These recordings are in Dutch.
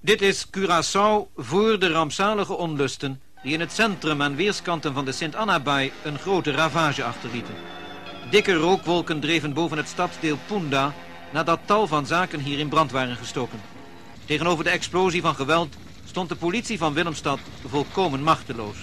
Dit is Curaçao voor de rampzalige onlusten die in het centrum aan weerskanten van de Sint-Anna-baai een grote ravage achterlieten. Dikke rookwolken dreven boven het stadsdeel Punda nadat tal van zaken hier in brand waren gestoken. Tegenover de explosie van geweld stond de politie van Willemstad volkomen machteloos.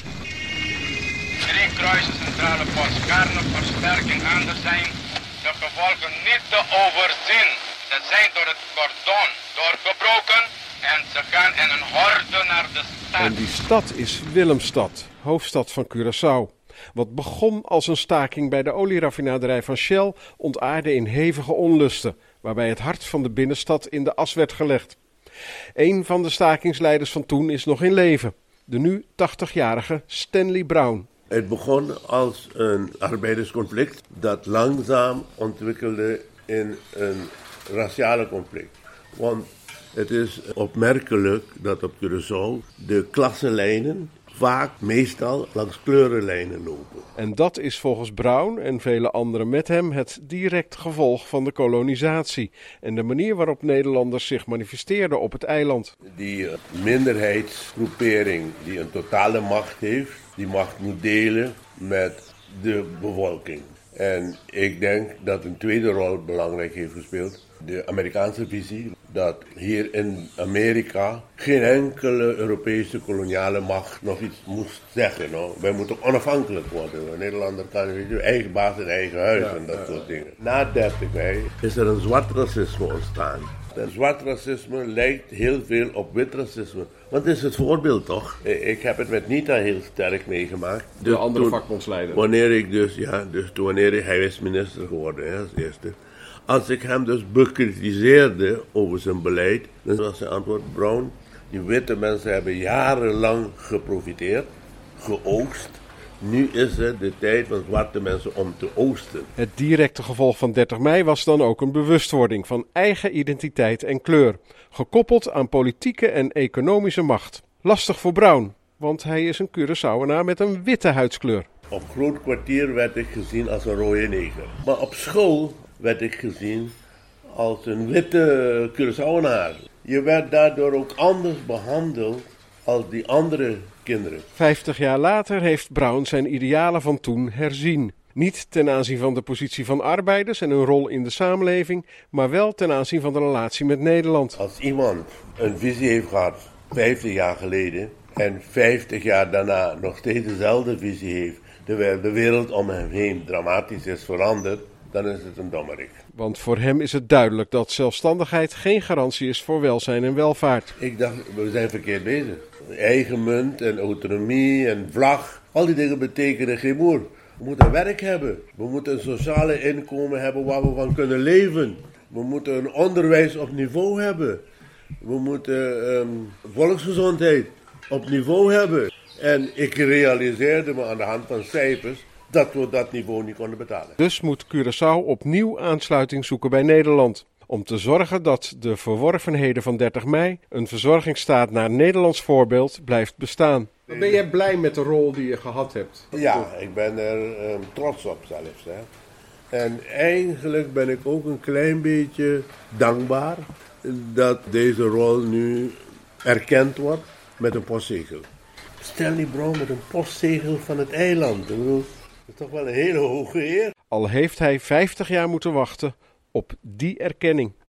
3 kruisen centrale post, versterking aan de zijn. De gevolgen niet te overzien. Ze zijn door het cordon doorgebroken en ze gaan in een horde naar de stad. En die stad is Willemstad, hoofdstad van Curaçao. Wat begon als een staking bij de olieraffinaderij van Shell ontaarde in hevige onlusten, waarbij het hart van de binnenstad in de as werd gelegd. Een van de stakingsleiders van toen is nog in leven, de nu 80-jarige Stanley Brown. Het begon als een arbeidersconflict dat langzaam ontwikkelde in een raciale conflict. Want het is opmerkelijk dat op Curaçao de klassenlijnen vaak meestal langs kleurenlijnen lopen. En dat is volgens Brown en vele anderen met hem het direct gevolg van de kolonisatie en de manier waarop Nederlanders zich manifesteerden op het eiland. Die minderheidsgroepering die een totale macht heeft, die macht moet delen met de bevolking. En ik denk dat een tweede rol belangrijk heeft gespeeld. De Amerikaanse visie dat hier in Amerika geen enkele Europese koloniale macht nog iets moest zeggen. No? Wij moeten onafhankelijk worden. Een Nederlander kan eigen baas in eigen huis en dat soort dingen. Na 30 mei is er een zwart racisme ontstaan. En zwart racisme lijkt heel veel op wit racisme. Want het is het voorbeeld toch? Ik heb het met Nita heel sterk meegemaakt. De andere vakbondsleider. Wanneer hij is minister geworden als eerste. Als ik hem dus bekritiseerde over zijn beleid, dan was zijn antwoord: Brown, die witte mensen hebben jarenlang geprofiteerd, geoogst. Nu is het de tijd van zwarte mensen om te oosten. Het directe gevolg van 30 mei was dan ook een bewustwording van eigen identiteit en kleur, gekoppeld aan politieke en economische macht. Lastig voor Brown, want hij is een Curaçaoenaar met een witte huidskleur. Op Groot Kwartier werd ik gezien als een rode neger. Maar op school werd ik gezien als een witte Curaçaoenaar. Je werd daardoor ook anders behandeld als die andere kinderen. 50 jaar later heeft Brown zijn idealen van toen herzien. Niet ten aanzien van de positie van arbeiders en hun rol in de samenleving, maar wel ten aanzien van de relatie met Nederland. Als iemand een visie heeft gehad 50 jaar geleden en 50 jaar daarna nog steeds dezelfde visie heeft, terwijl de wereld om hem heen dramatisch is veranderd, dan is het een dommerik. Want voor hem is het duidelijk dat zelfstandigheid geen garantie is voor welzijn en welvaart. Ik dacht, we zijn verkeerd bezig. Eigen munt en autonomie en vlag, al die dingen betekenen geen moer. We moeten werk hebben. We moeten een sociale inkomen hebben waar we van kunnen leven. We moeten een onderwijs op niveau hebben. We moeten volksgezondheid op niveau hebben. En ik realiseerde me aan de hand van cijfers dat we dat niveau niet konden betalen. Dus moet Curaçao opnieuw aansluiting zoeken bij Nederland. Om te zorgen dat de verworvenheden van 30 mei, een verzorgingsstaat naar Nederlands voorbeeld, blijft bestaan. Ben jij blij met de rol die je gehad hebt? Ja, ik ben er trots op zelfs. Hè. En eigenlijk ben ik ook een klein beetje dankbaar dat deze rol nu erkend wordt met een postzegel. Stanley Brown met een postzegel van het eiland. Ik bedoel, dat is toch wel een hele hoge eer. Al heeft hij 50 jaar moeten wachten op die erkenning.